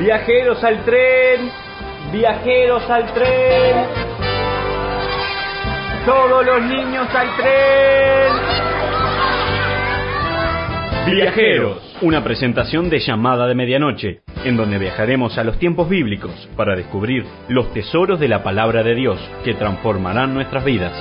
Viajeros al tren, viajeros al tren. Todos los niños al tren. Viajeros, una presentación de Llamada de Medianoche, en donde viajaremos a los tiempos bíblicos para descubrir los tesoros de la palabra de Dios que transformarán nuestras vidas.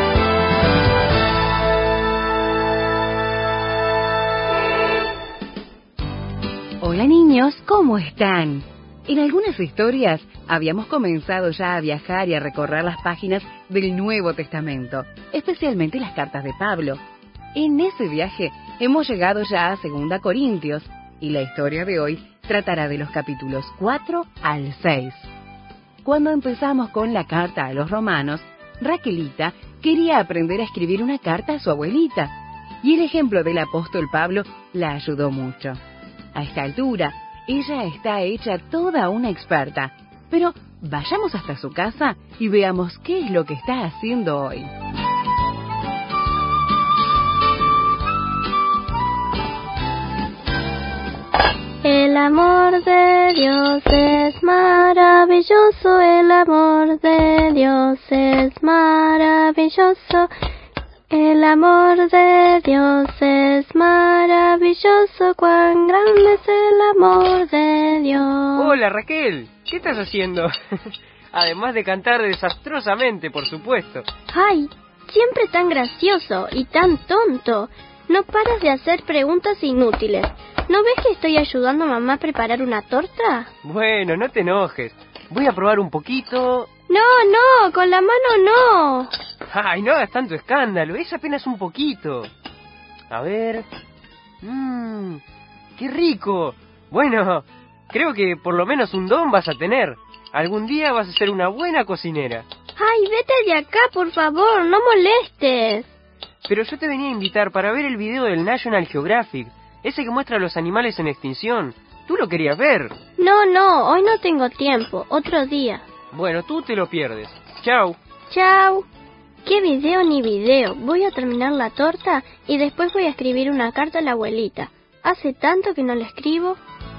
Hola niños, ¿cómo están? En algunas historias habíamos comenzado ya a viajar y a recorrer las páginas del Nuevo Testamento, especialmente las cartas de Pablo. En ese viaje hemos llegado ya a 2 Corintios y la historia de hoy tratará de los capítulos 4 al 6. Cuando empezamos con la carta a los romanos, Raquelita quería aprender a escribir una carta a su abuelita y el ejemplo del apóstol Pablo la ayudó mucho. A esta altura, ella está hecha toda una experta, pero vayamos hasta su casa y veamos qué es lo que está haciendo hoy. El amor de Dios es maravilloso, el amor de Dios es maravilloso. El amor de Dios es maravilloso, cuán grande es el amor de Dios. Hola Raquel, ¿qué estás haciendo? Además de cantar desastrosamente, por supuesto. Ay, siempre tan gracioso y tan tonto. No paras de hacer preguntas inútiles. ¿No ves que estoy ayudando a mamá a preparar una torta? Bueno, no te enojes. Voy a probar un poquito. No, con la mano no. Ay, no hagas tanto escándalo, es apenas un poquito. A ver... ¡Qué rico! Bueno, creo que por lo menos un don vas a tener. Algún día vas a ser una buena cocinera. Ay, vete de acá, por favor, no molestes. Pero yo te venía a invitar para ver el video del National Geographic, ese que muestra a los animales en extinción. ¿Tú lo querías ver? No, hoy no tengo tiempo, otro día. Bueno, tú te lo pierdes. Chau. Chau. ¿Qué video ni video? Voy a terminar la torta y después voy a escribir una carta a la abuelita. Hace tanto que no la escribo.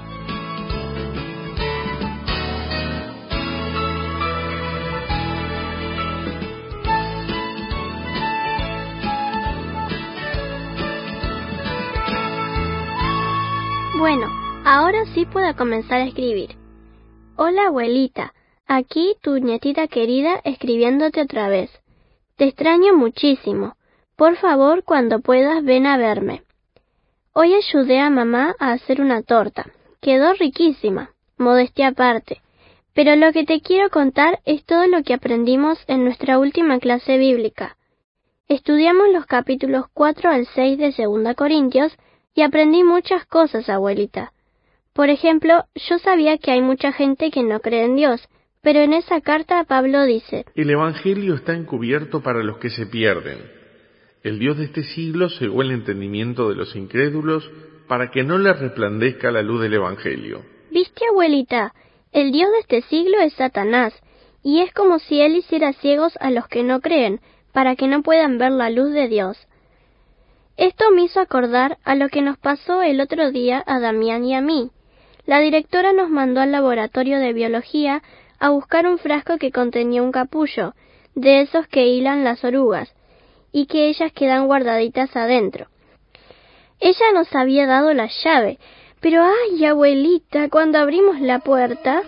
Bueno, ahora sí puedo comenzar a escribir. Hola abuelita, aquí tu nietita querida escribiéndote otra vez. Te extraño muchísimo. Por favor, cuando puedas, ven a verme. Hoy ayudé a mamá a hacer una torta. Quedó riquísima, modestia aparte. Pero lo que te quiero contar es todo lo que aprendimos en nuestra última clase bíblica. Estudiamos los capítulos 4 al 6 de 2 Corintios y aprendí muchas cosas, abuelita. Por ejemplo, yo sabía que hay mucha gente que no cree en Dios, pero en esa carta Pablo dice: el Evangelio está encubierto para los que se pierden. El Dios de este siglo cegó el entendimiento de los incrédulos para que no les resplandezca la luz del Evangelio. ¿Viste, abuelita? El Dios de este siglo es Satanás, y es como si él hiciera ciegos a los que no creen, para que no puedan ver la luz de Dios. Esto me hizo acordar a lo que nos pasó el otro día a Damián y a mí. La directora nos mandó al laboratorio de biología a buscar un frasco que contenía un capullo, de esos que hilan las orugas, y que ellas quedan guardaditas adentro. Ella nos había dado la llave, pero ¡ay, abuelita! Cuando abrimos la puerta...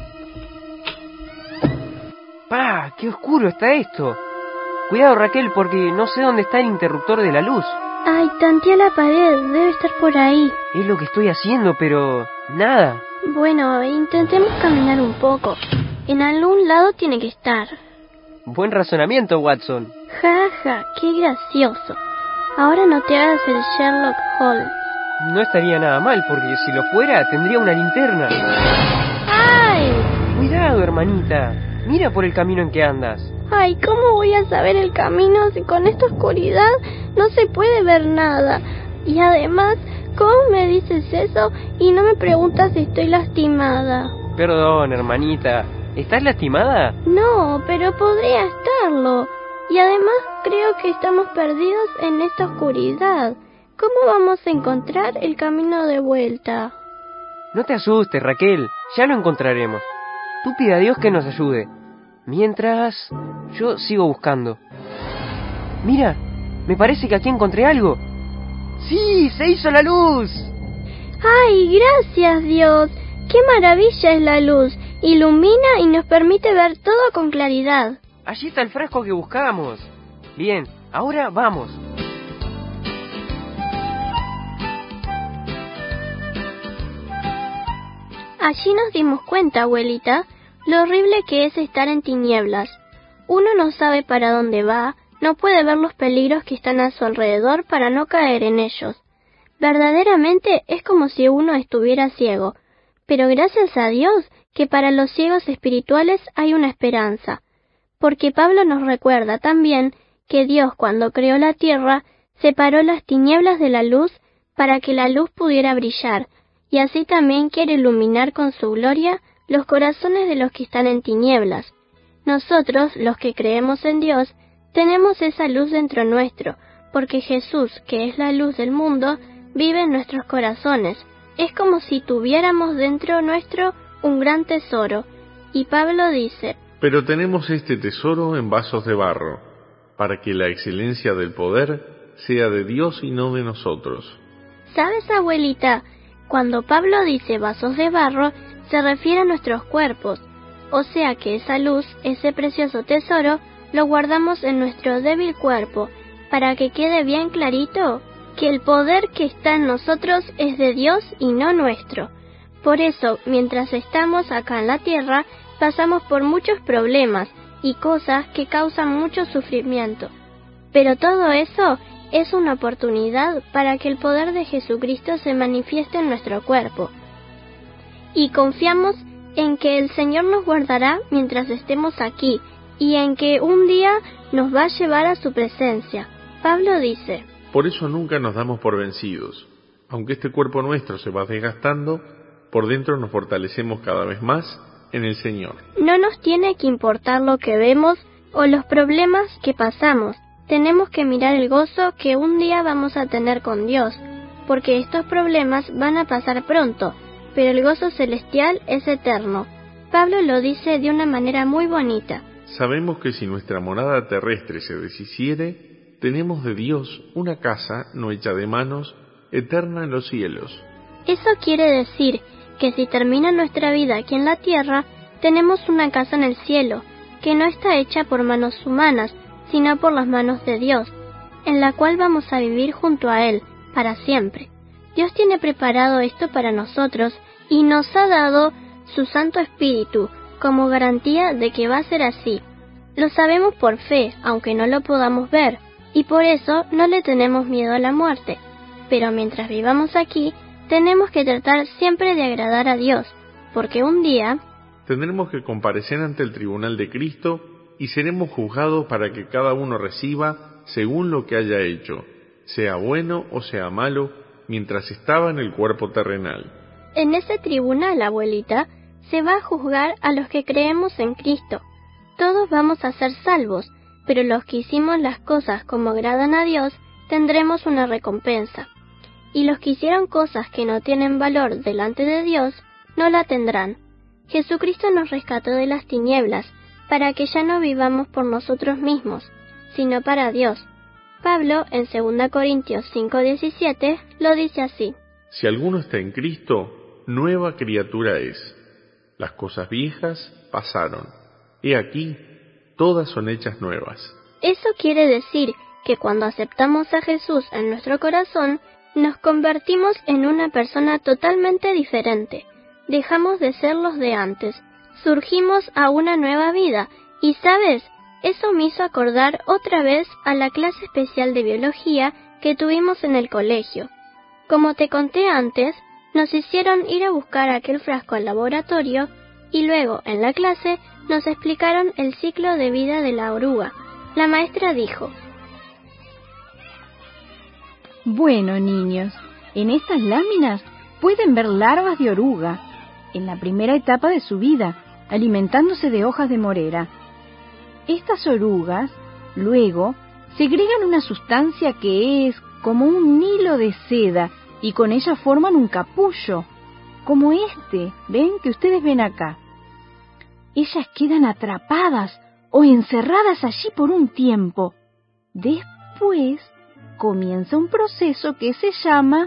¡Pah! ¡Qué oscuro está esto! Cuidado, Raquel, porque no sé dónde está el interruptor de la luz. ¡Ay, tanteé la pared! Debe estar por ahí. Es lo que estoy haciendo, pero... nada. Bueno, intentemos caminar un poco. En algún lado tiene que estar. Buen razonamiento, Watson. Ja, qué gracioso. Ahora no te hagas el Sherlock Holmes. No estaría nada mal, porque si lo fuera, tendría una linterna. ¡Ay! Cuidado, hermanita. Mira por el camino en que andas. Ay, ¿cómo voy a saber el camino si con esta oscuridad no se puede ver nada? Y además, ¿cómo me dices eso y no me preguntas si estoy lastimada? Perdón, hermanita. ¿Estás lastimada? No, pero podría estarlo. Y además creo que estamos perdidos en esta oscuridad. ¿Cómo vamos a encontrar el camino de vuelta? No te asustes, Raquel, ya lo encontraremos. Tú pide a Dios que nos ayude. Mientras, yo sigo buscando. Mira, me parece que aquí encontré algo. ¡Sí! ¡Se hizo la luz! ¡Ay, gracias, Dios! ¡Qué maravilla es la luz! Ilumina y nos permite ver todo con claridad. Allí está el frasco que buscábamos. Bien, ahora vamos. Allí nos dimos cuenta, abuelita, lo horrible que es estar en tinieblas. Uno no sabe para dónde va, no puede ver los peligros que están a su alrededor para no caer en ellos. Verdaderamente es como si uno estuviera ciego, pero gracias a Dios que para los ciegos espirituales hay una esperanza, porque Pablo nos recuerda también que Dios, cuando creó la tierra, separó las tinieblas de la luz para que la luz pudiera brillar, y así también quiere iluminar con su gloria los corazones de los que están en tinieblas. Nosotros, los que creemos en Dios, tenemos esa luz dentro nuestro, porque Jesús, que es la luz del mundo, vive en nuestros corazones. Es como si tuviéramos dentro nuestro un gran tesoro. Y Pablo dice: pero tenemos este tesoro en vasos de barro, para que la excelencia del poder sea de Dios y no de nosotros. ¿Sabes, abuelita? Cuando Pablo dice vasos de barro, se refiere a nuestros cuerpos, o sea que esa luz, ese precioso tesoro, lo guardamos en nuestro débil cuerpo, para que quede bien clarito que el poder que está en nosotros es de Dios y no nuestro. Por eso, mientras estamos acá en la tierra, pasamos por muchos problemas y cosas que causan mucho sufrimiento. Pero todo eso es una oportunidad para que el poder de Jesucristo se manifieste en nuestro cuerpo. Y confiamos en que el Señor nos guardará mientras estemos aquí y en que un día nos va a llevar a su presencia. Pablo dice: por eso nunca nos damos por vencidos. Aunque este cuerpo nuestro se va desgastando, por dentro nos fortalecemos cada vez más en el Señor. No nos tiene que importar lo que vemos o los problemas que pasamos. Tenemos que mirar el gozo que un día vamos a tener con Dios, porque estos problemas van a pasar pronto, pero el gozo celestial es eterno. Pablo lo dice de una manera muy bonita. Sabemos que si nuestra morada terrestre se deshiciere, tenemos de Dios una casa no hecha de manos, eterna en los cielos. Eso quiere decir que si termina nuestra vida aquí en la tierra, tenemos una casa en el cielo, que no está hecha por manos humanas, sino por las manos de Dios, en la cual vamos a vivir junto a Él, para siempre. Dios tiene preparado esto para nosotros y nos ha dado su Santo Espíritu como garantía de que va a ser así. Lo sabemos por fe, aunque no lo podamos ver, y por eso no le tenemos miedo a la muerte. Pero mientras vivamos aquí, tenemos que tratar siempre de agradar a Dios, porque un día tendremos que comparecer ante el tribunal de Cristo y seremos juzgados para que cada uno reciba según lo que haya hecho, sea bueno o sea malo, mientras estaba en el cuerpo terrenal. En ese tribunal, abuelita, se va a juzgar a los que creemos en Cristo. Todos vamos a ser salvos, pero los que hicimos las cosas como agradan a Dios, tendremos una recompensa. Y los que hicieron cosas que no tienen valor delante de Dios, no la tendrán. Jesucristo nos rescató de las tinieblas, para que ya no vivamos por nosotros mismos, sino para Dios. Pablo, en 2 Corintios 5:17, lo dice así: si alguno está en Cristo, nueva criatura es. Las cosas viejas pasaron. He aquí, todas son hechas nuevas. Eso quiere decir que cuando aceptamos a Jesús en nuestro corazón, nos convertimos en una persona totalmente diferente. Dejamos de ser los de antes. Surgimos a una nueva vida. Y ¿sabes? Eso me hizo acordar otra vez a la clase especial de biología que tuvimos en el colegio. Como te conté antes, nos hicieron ir a buscar aquel frasco al laboratorio y luego, en la clase, nos explicaron el ciclo de vida de la oruga. La maestra dijo: bueno, niños, en estas láminas pueden ver larvas de oruga, en la primera etapa de su vida, alimentándose de hojas de morera. Estas orugas, luego, segregan una sustancia que es como un hilo de seda y con ella forman un capullo. como ven que ustedes ven acá. Ellas quedan atrapadas o encerradas allí por un tiempo. Después comienza un proceso que se llama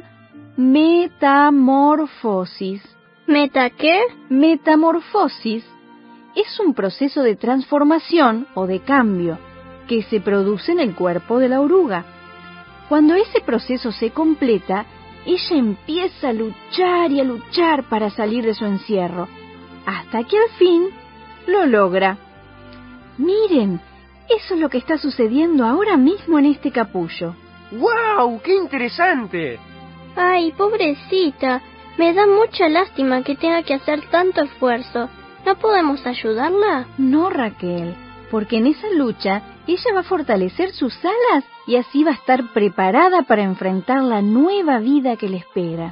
metamorfosis. ¿Meta qué? Metamorfosis es un proceso de transformación o de cambio que se produce en el cuerpo de la oruga. Cuando ese proceso se completa, ella empieza a luchar y a luchar para salir de su encierro, hasta que al fin lo logra. Miren, eso es lo que está sucediendo ahora mismo en este capullo. ¡Guau! ¡Qué interesante! Ay, pobrecita, me da mucha lástima que tenga que hacer tanto esfuerzo. ¿No podemos ayudarla? No, Raquel, porque en esa lucha ella va a fortalecer sus alas y así va a estar preparada para enfrentar la nueva vida que le espera.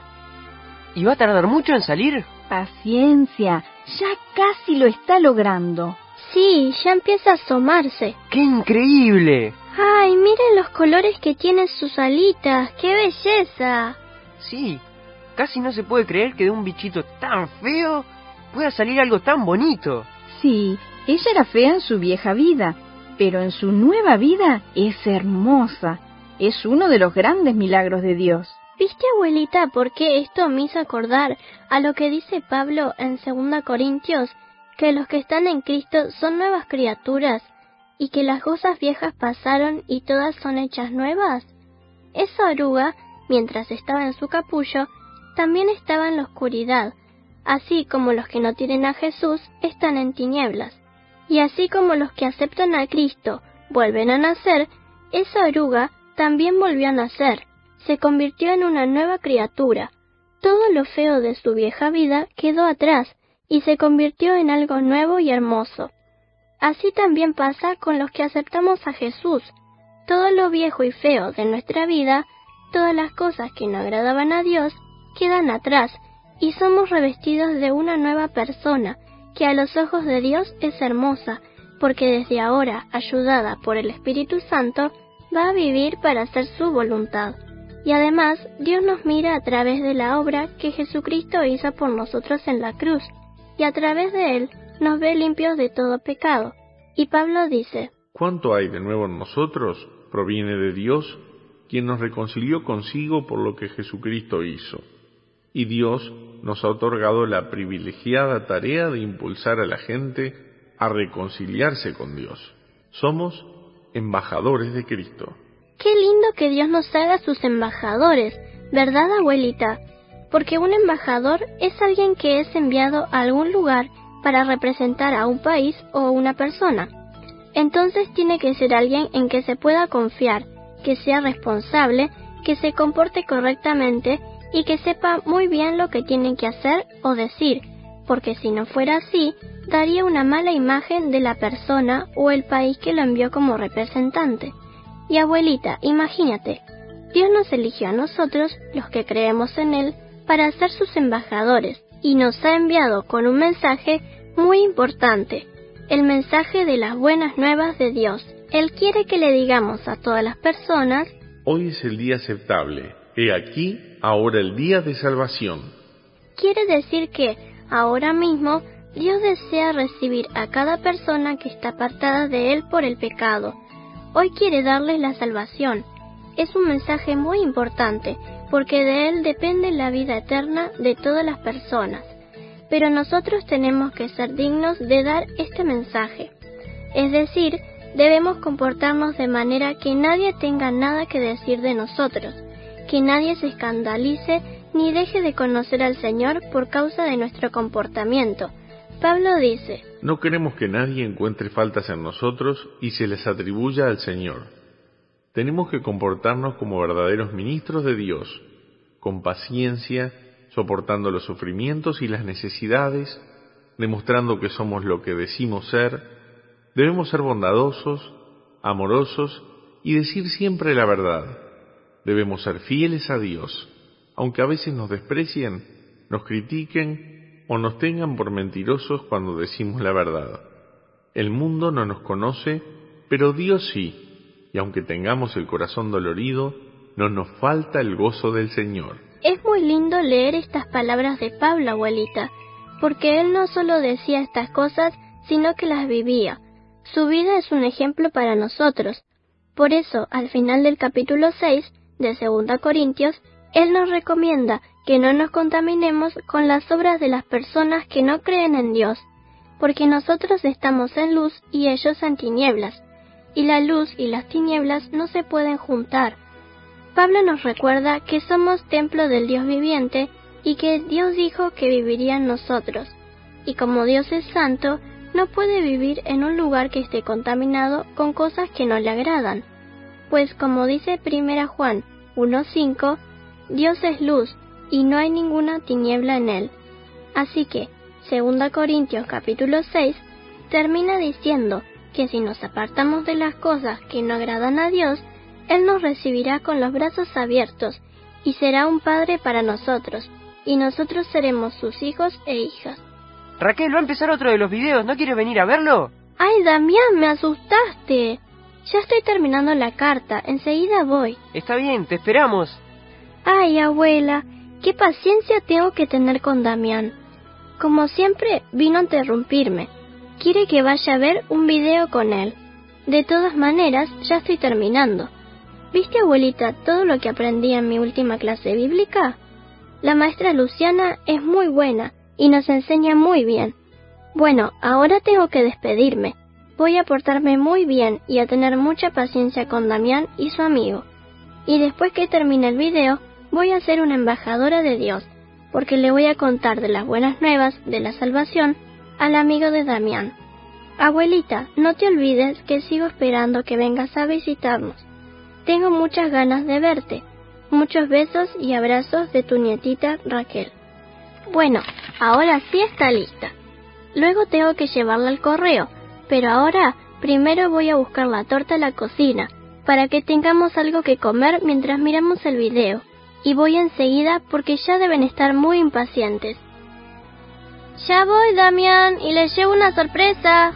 ¿Y va a tardar mucho en salir? Paciencia, ya casi lo está logrando. Sí, ya empieza a asomarse. ¡Qué increíble! ¡Ay, miren los colores que tienen sus alitas! ¡Qué belleza! Sí, casi no se puede creer que de un bichito tan feo pueda salir algo tan bonito. Sí, ella era fea en su vieja vida, pero en su nueva vida es hermosa. Es uno de los grandes milagros de Dios. ¿Viste, abuelita, por qué esto me hizo acordar a lo que dice Pablo en 2 Corintios? Que los que están en Cristo son nuevas criaturas y que las cosas viejas pasaron y todas son hechas nuevas. Esa oruga, mientras estaba en su capullo, también estaba en la oscuridad, así como los que no tienen a Jesús están en tinieblas. Y así como los que aceptan a Cristo vuelven a nacer, esa oruga también volvió a nacer, se convirtió en una nueva criatura. Todo lo feo de su vieja vida quedó atrás y se convirtió en algo nuevo y hermoso. Así también pasa con los que aceptamos a Jesús. Todo lo viejo y feo de nuestra vida, todas las cosas que no agradaban a Dios, quedan atrás y somos revestidos de una nueva persona que a los ojos de Dios es hermosa, porque desde ahora, ayudada por el Espíritu Santo, va a vivir para hacer su voluntad. Y además, Dios nos mira a través de la obra que Jesucristo hizo por nosotros en la cruz, y a través de Él nos ve limpios de todo pecado. Y Pablo dice: ¿Cuánto hay de nuevo en nosotros? Proviene de Dios, quien nos reconcilió consigo por lo que Jesucristo hizo. Y Dios nos ha otorgado la privilegiada tarea de impulsar a la gente a reconciliarse con Dios. Somos embajadores de Cristo. Qué lindo que Dios nos haga sus embajadores, ¿verdad, abuelita? Porque un embajador es alguien que es enviado a algún lugar para representar a un país o una persona. Entonces tiene que ser alguien en que se pueda confiar, que sea responsable, que se comporte correctamente y que sepa muy bien lo que tiene que hacer o decir, porque si no fuera así, daría una mala imagen de la persona o el país que lo envió como representante. Y abuelita, imagínate, Dios nos eligió a nosotros, los que creemos en Él, para ser sus embajadores, y nos ha enviado con un mensaje muy importante, el mensaje de las buenas nuevas de Dios. Él quiere que le digamos a todas las personas: hoy es el día aceptable, he aquí, ahora el día de salvación. Quiere decir que, ahora mismo, Dios desea recibir a cada persona que está apartada de Él por el pecado. Hoy quiere darles la salvación. Es un mensaje muy importante, porque de Él depende la vida eterna de todas las personas. Pero nosotros tenemos que ser dignos de dar este mensaje. Es decir, debemos comportarnos de manera que nadie tenga nada que decir de nosotros, que nadie se escandalice ni deje de conocer al Señor por causa de nuestro comportamiento. Pablo dice: no queremos que nadie encuentre faltas en nosotros y se les atribuya al Señor. Tenemos que comportarnos como verdaderos ministros de Dios, con paciencia, soportando los sufrimientos y las necesidades, demostrando que somos lo que decimos ser. Debemos ser bondadosos, amorosos y decir siempre la verdad. Debemos ser fieles a Dios, aunque a veces nos desprecien, nos critiquen o nos tengan por mentirosos cuando decimos la verdad. El mundo no nos conoce, pero Dios sí, y aunque tengamos el corazón dolorido, no nos falta el gozo del Señor. Es muy lindo leer estas palabras de Pablo, abuelita, porque él no solo decía estas cosas, sino que las vivía. Su vida es un ejemplo para nosotros. Por eso, al final del capítulo 6 de 2 Corintios, él nos recomienda que no nos contaminemos con las obras de las personas que no creen en Dios, porque nosotros estamos en luz y ellos en tinieblas, y la luz y las tinieblas no se pueden juntar. Pablo nos recuerda que somos templo del Dios viviente y que Dios dijo que viviría en nosotros, y como Dios es santo, no puede vivir en un lugar que esté contaminado con cosas que no le agradan, pues como dice 1 Juan 1:5, Dios es luz y no hay ninguna tiniebla en él. Así que 2 Corintios capítulo 6 termina diciendo que si nos apartamos de las cosas que no agradan a Dios, Él nos recibirá con los brazos abiertos y será un padre para nosotros, y nosotros seremos sus hijos e hijas. Raquel, va a empezar otro de los videos, ¿no quieres venir a verlo? ¡Ay, Damián, me asustaste! Ya estoy terminando la carta, enseguida voy. Está bien, te esperamos. Ay, abuela, qué paciencia tengo que tener con Damián. Como siempre, vino a interrumpirme. Quiere que vaya a ver un video con él. De todas maneras, ya estoy terminando. ¿Viste, abuelita, todo lo que aprendí en mi última clase bíblica? La maestra Luciana es muy buena y nos enseña muy bien. Bueno, ahora tengo que despedirme. Voy a portarme muy bien y a tener mucha paciencia con Damián y su amigo. Y después que termine el video, voy a ser una embajadora de Dios, porque le voy a contar de las buenas nuevas de la salvación al amigo de Damián. Abuelita, no te olvides que sigo esperando que vengas a visitarnos. Tengo muchas ganas de verte. Muchos besos y abrazos de tu nietita Raquel. Bueno, ahora sí está lista. Luego tengo que llevarla al correo, pero ahora primero voy a buscar la torta a la cocina, para que tengamos algo que comer mientras miramos el video. Y voy enseguida porque ya deben estar muy impacientes. Ya voy, Damián, y les llevo una sorpresa.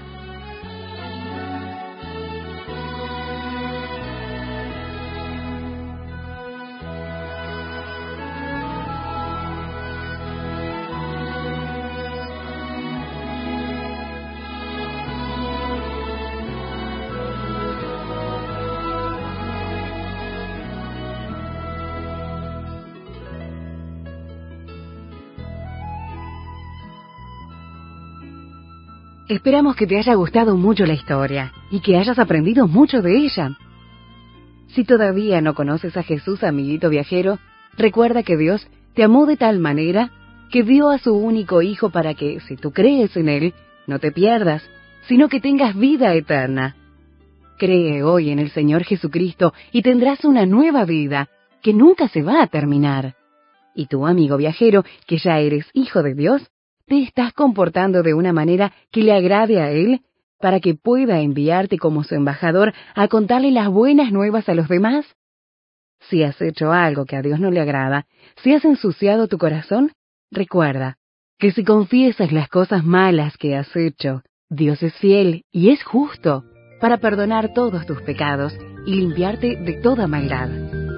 Esperamos que te haya gustado mucho la historia y que hayas aprendido mucho de ella. Si todavía no conoces a Jesús, amiguito viajero, recuerda que Dios te amó de tal manera que dio a su único Hijo para que, si tú crees en Él, no te pierdas, sino que tengas vida eterna. Cree hoy en el Señor Jesucristo y tendrás una nueva vida que nunca se va a terminar. Y tú, amigo viajero, que ya eres hijo de Dios, ¿te estás comportando de una manera que le agrade a Él para que pueda enviarte como su embajador a contarle las buenas nuevas a los demás? Si has hecho algo que a Dios no le agrada, si has ensuciado tu corazón, recuerda que si confiesas las cosas malas que has hecho, Dios es fiel y es justo para perdonar todos tus pecados y limpiarte de toda maldad.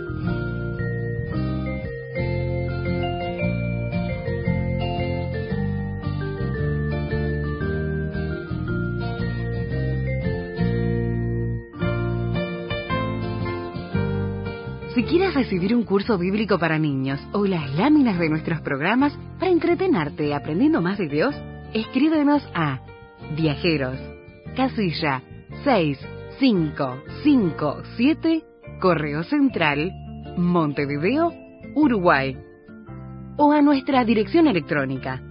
Si quieres recibir un curso bíblico para niños o las láminas de nuestros programas para entretenerte aprendiendo más de Dios, escríbenos a Viajeros, casilla 6557, Correo Central, Montevideo, Uruguay, o a nuestra dirección electrónica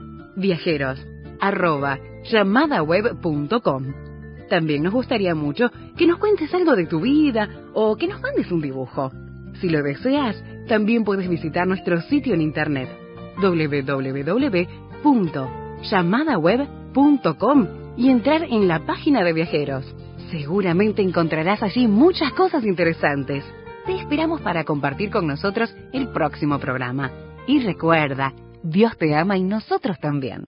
viajeros@llamadaweb.com. También nos gustaría mucho que nos cuentes algo de tu vida o que nos mandes un dibujo. Si lo deseas, también puedes visitar nuestro sitio en internet www.llamadaweb.com y entrar en la página de Viajeros. Seguramente encontrarás allí muchas cosas interesantes. Te esperamos para compartir con nosotros el próximo programa. Y recuerda, Dios te ama y nosotros también.